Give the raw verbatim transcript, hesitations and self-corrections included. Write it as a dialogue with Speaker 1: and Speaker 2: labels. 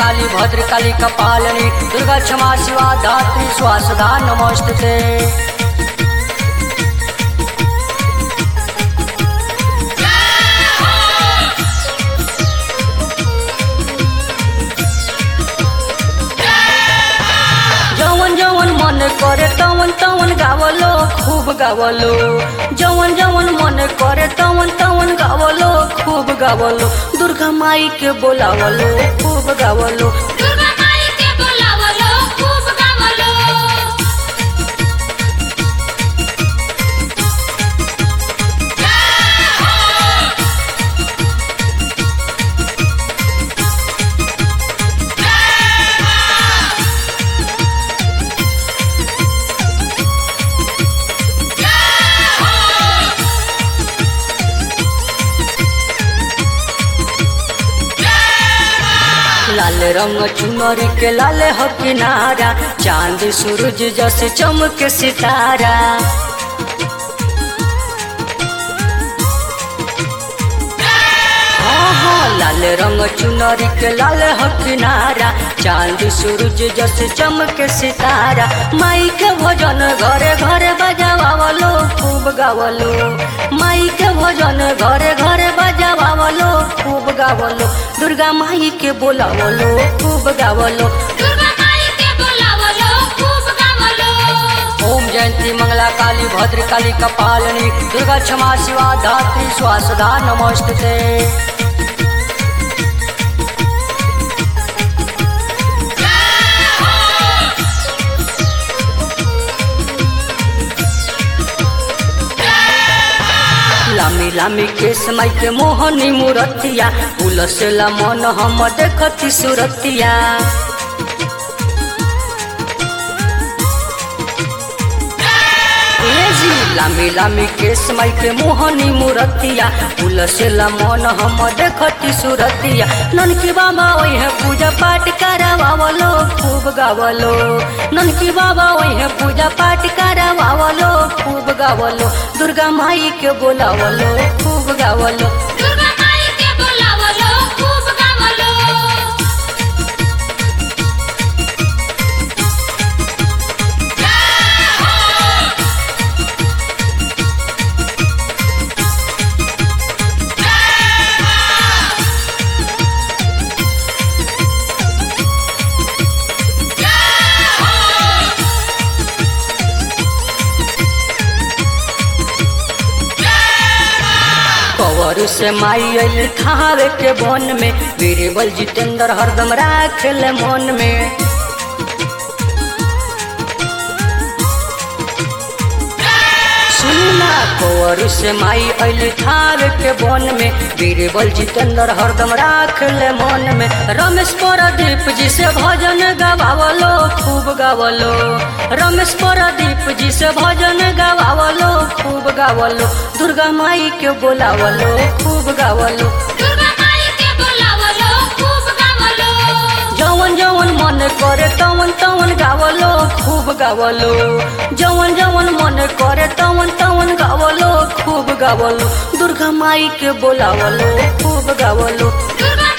Speaker 1: काली भद्रकाली कपालिनी दुर्गा क्षमा शिवा धात्री स्वासदा नमोस्तुते। जवन जवन मन करे तवन तवन गावलो खूब गावलो, जवन जवन मन करे तवन तवन गावलो खूब गावलो, दुर्गा माई के बोलावलो खूब गावलो,
Speaker 2: दुर्गा माई के बोलावलो खूब गावलो।
Speaker 1: लाल रंग चुनरी के लाल हो किनारा, चांद सूरज जैसे चमके सितारा। हाँ हाँ लाल रंग चुनरी के लाल हो किनारा, चांद सूरज जैसे चमके सितारा। माई के भजन घरे घरे बजावलो खूब गावलो, माई के भजन घरे घरे बजावलो खूब गावलो, दुर्गा माई के बोलावलो खूब गावलो,
Speaker 2: दुर्गा माई के बोलावलो खूब गावलो।
Speaker 1: ओम जयंती मंगला काली भद्रकाली कपालिनी दुर्गा क्षमा शिवा धात्री स्वासदा नमोस्तुते। लामी लामी केस माई के मोहनी मूरतिया, उलसेला मन हम देखती सुरतिया। लामी लामी केस माई के मोहनी मूरतिया, उलसेला मन हम देखती सुरतिया। ननकी बाबा वही पूजा पाठ करावलो खूब गावलो, ननकी बाबा वही पूजा पाठ करावलो खूब गावलो, दुर्गा माई के बोलावलो खूब गावलो,
Speaker 2: दुर्गा माई के बोलावलो खूब गावलो।
Speaker 1: कवर से माई अल थावे के बन में, बीरबल जितेंद्र हरदम राखेल मन में। सुनना कवर से माई अल थावे के बन में, बीरबल जितेंद्र हरदम राखेल मन में। रमेश प्रदीप जी से भजन गवावलो खूब गावलो, रमेश प्रदीप जी से भजन गवावलो खूब गावलो, दुर्गा माई के बोलावलो खूब गावलो,
Speaker 2: दुर्गा माई के बोलावलो खूब गावलो।
Speaker 1: जवन जवन मन करे तवन तवन गावलो खूब गावलो, जवन जवन मन करे तवन तवन गावलो खूब गावलो, दुर्गा माई के बोलावलो खूब गावलो,
Speaker 2: दुर्गा